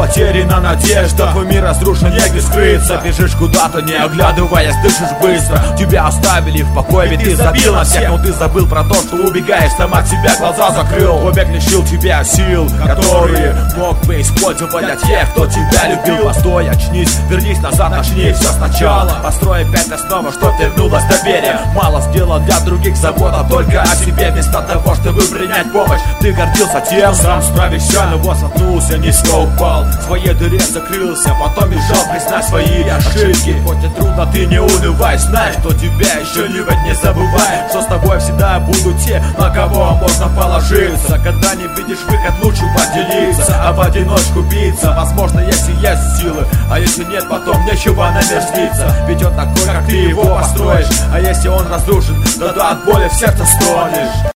потеряна надежда, твой мир разрушен, негде скрыться. Бежишь куда-то, не оглядываясь, дышишь быстро. Тебя оставили в покое, ведь ты забил на всех. Но ты забыл про то, что убегаешь, сам от себя глаза закрыл. Побег лишил тебя сил, которые мог бы использовать для тех, кто тебя любил. Постой, очнись, вернись назад, начни все сначала. Построй опять основу, чтоб вернулось доверие. Мало сделал для других, забота только о себе. Вместо того, чтобы принять помощь, ты гордился тем, сам справишься, но вот сотнулся, низко упал, в своей дыре закрылся, потом бежал, признай свои ошибки. Хоть и трудно, ты не унывай, знай, что тебя еще любят, не забывай, что с тобой всегда будут те, на кого можно положиться. Когда не видишь выход, лучше поделиться, а в одиночку биться. Возможно, если есть силы, а если нет, потом нечего намерзниться. Ведь он такой, как ты его построишь, а если он разрушен, тогда от боли в сердце стонешь.